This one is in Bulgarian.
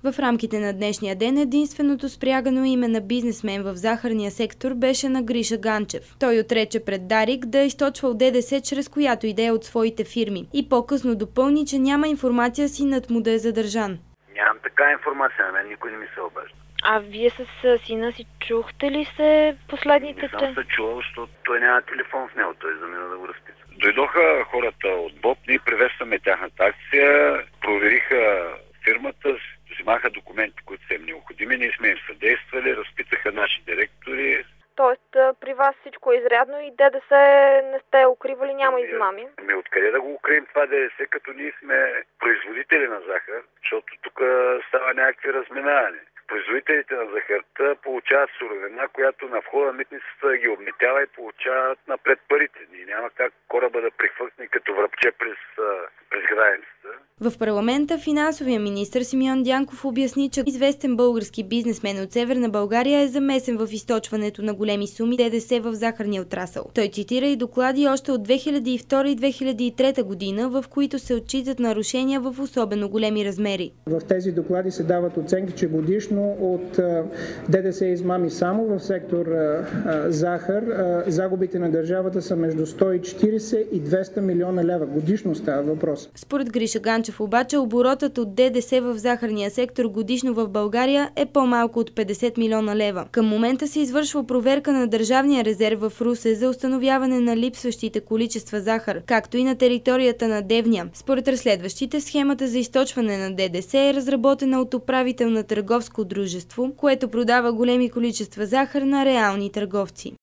В рамките на днешния ден единственото спрягано име на бизнесмен в захарния сектор беше на Гриша Ганчев. Той отрече пред Дарик да е източвал ДДС чрез която идея от своите фирми и по-късно допълни, че няма информация синът му да е задържан. Нямам така информация, на мен никой не ми се обажда. А вие с сина си чухте ли се последните? Не съм се чувал, защото той няма телефон в него, той замина да го разписа. Дойдоха хората от БОП, ние приветстваме тяхната акция, провериха фирмата, взимаха документи, които са им необходими, ние сме им съдействали, разпитаха наши директори. Тоест при вас всичко е изрядно и ДДС не сте укривали, няма измами? Откъде да го укрием това ДДС, като ние сме производители на захар, защото тук става някакви разминавания. Производителите на захарта получават суровина, която на входа на митницата ги обмитява и получават напред парите. Ние няма как кораба да прихвъркне като връбче през границата. В парламента финансовия министър Симеон Дянков обясни, че известен български бизнесмен от Северна България е замесен в източването на големи суми ДДС в захарния отрасъл. Той цитира и доклади още от 2002 и 2003 година, в които се отчитат нарушения в особено големи размери. В тези доклади се дават оценки, че годишно от ДДС измами само в сектор захар загубите на държавата са между 140 и 200 милиона лева. Годишно става въпрос. Според Гриша Ганчев обаче оборотът от ДДС в захарния сектор годишно в България е по-малко от 50 милиона лева. Към момента се извършва проверка на Държавния резерв в Русе за установяване на липсващите количества захар, както и на територията на Девня. Според разследващите, схемата за източване на ДДС е разработена от управител на търговско дружество, което продава големи количества захар на реални търговци.